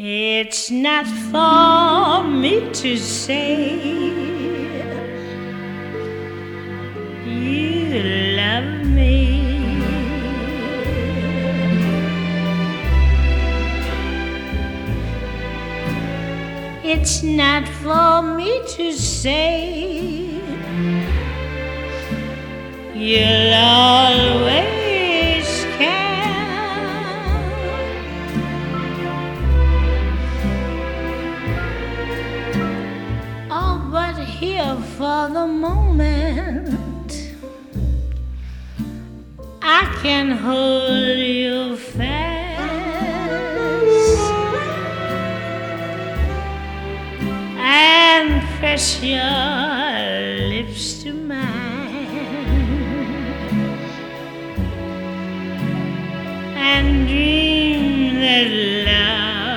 It's not for me to say you love me. It's not for me to say you'll always care. Oh, but here for the moment I can hold you fast and press your lips to mine and dream